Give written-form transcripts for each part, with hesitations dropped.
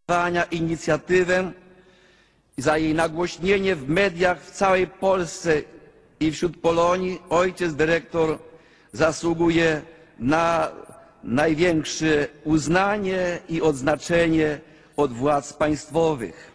inicjatywę i za jej nagłośnienie w mediach w całej Polsce i wśród Polonii ojciec dyrektor zasługuje na największe uznanie i odznaczenie od władz państwowych.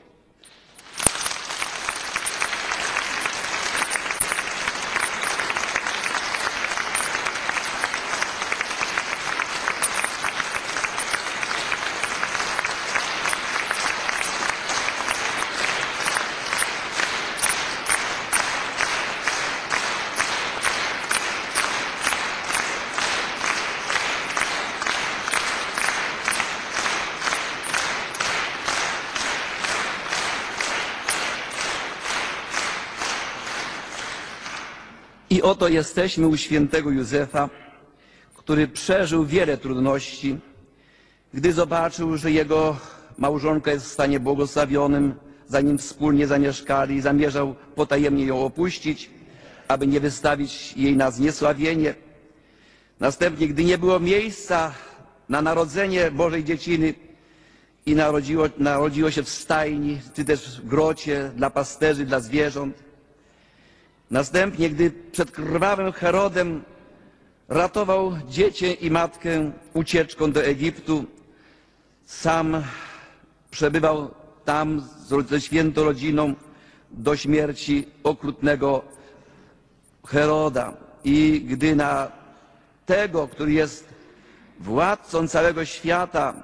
I oto jesteśmy u świętego Józefa, który przeżył wiele trudności, gdy zobaczył, że jego małżonka jest w stanie błogosławionym, zanim wspólnie zamieszkali, zamierzał potajemnie ją opuścić, aby nie wystawić jej na zniesławienie. Następnie, gdy nie było miejsca na narodzenie Bożej dzieciny i narodziło się w stajni, czy też w grocie dla pasterzy, dla zwierząt, następnie, gdy przed krwawym Herodem ratował dziecię i matkę ucieczką do Egiptu, sam przebywał tam ze świętą rodziną do śmierci okrutnego Heroda. I gdy na tego, który jest władcą całego świata,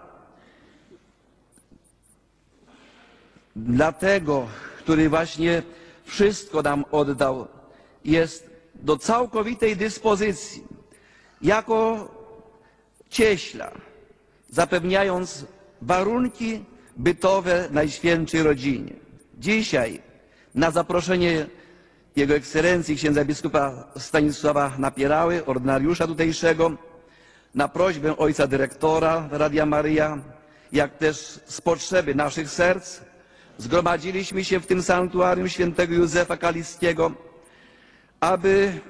dla tego, który właśnie wszystko nam oddał, jest do całkowitej dyspozycji, jako cieśla, zapewniając warunki bytowe Najświętszej Rodzinie. Dzisiaj, na zaproszenie Jego Ekscelencji księdza biskupa Stanisława Napierały, ordynariusza tutejszego, na prośbę ojca dyrektora Radia Maryja, jak też z potrzeby naszych serc, zgromadziliśmy się w tym sanktuarium świętego Józefa Kaliskiego, aby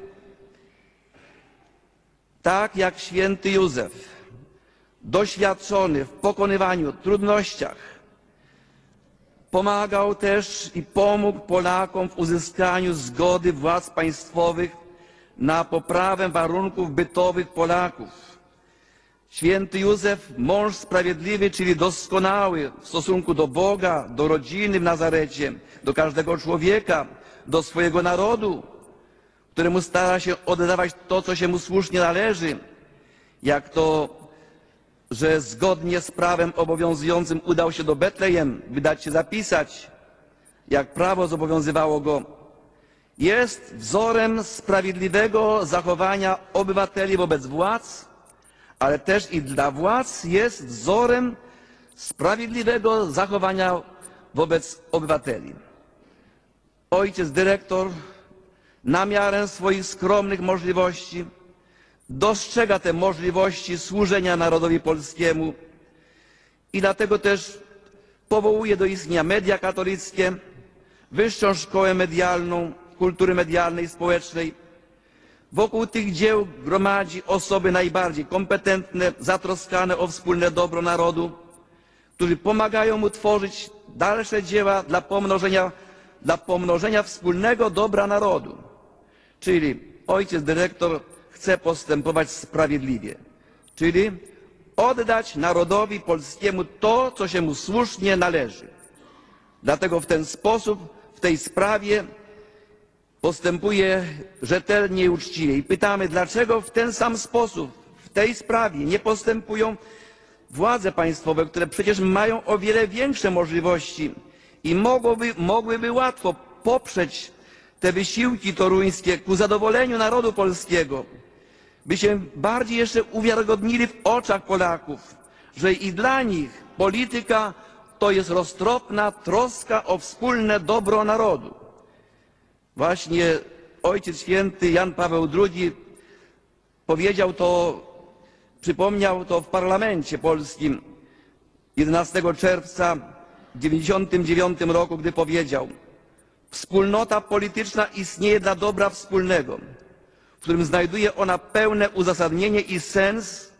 tak jak święty Józef, doświadczony w pokonywaniu trudnościach, pomagał też i pomógł Polakom w uzyskaniu zgody władz państwowych na poprawę warunków bytowych Polaków. Święty Józef, mąż sprawiedliwy, czyli doskonały w stosunku do Boga, do rodziny w Nazarecie, do każdego człowieka, do swojego narodu, któremu stara się oddawać to, co się mu słusznie należy, jak to, że zgodnie z prawem obowiązującym udał się do Betlejem, by dać się zapisać, jak prawo zobowiązywało go. Jest wzorem sprawiedliwego zachowania obywateli wobec władz, ale też i dla władz jest wzorem sprawiedliwego zachowania wobec obywateli. Ojciec dyrektor na miarę swoich skromnych możliwości dostrzega te możliwości służenia narodowi polskiemu i dlatego też powołuje do istnienia media katolickie, Wyższą Szkołę Medialną, Kultury Medialnej i Społecznej. Wokół tych dzieł gromadzi osoby najbardziej kompetentne, zatroskane o wspólne dobro narodu, którzy pomagają mu tworzyć dalsze dzieła dla pomnożenia wspólnego dobra narodu. Czyli ojciec dyrektor chce postępować sprawiedliwie, czyli oddać narodowi polskiemu to, co się mu słusznie należy. Dlatego w ten sposób w tej sprawie postępuje rzetelnie i uczciwie. I pytamy, dlaczego w ten sam sposób w tej sprawie nie postępują władze państwowe, które przecież mają o wiele większe możliwości i mogłyby łatwo poprzeć te wysiłki toruńskie ku zadowoleniu narodu polskiego, by się bardziej jeszcze uwiarygodnili w oczach Polaków, że i dla nich polityka to jest roztropna troska o wspólne dobro narodu. Właśnie Ojciec Święty Jan Paweł II powiedział to, przypomniał to w parlamencie polskim 11 czerwca w 1999 roku, gdy powiedział: wspólnota polityczna istnieje dla dobra wspólnego, w którym znajduje ona pełne uzasadnienie i sens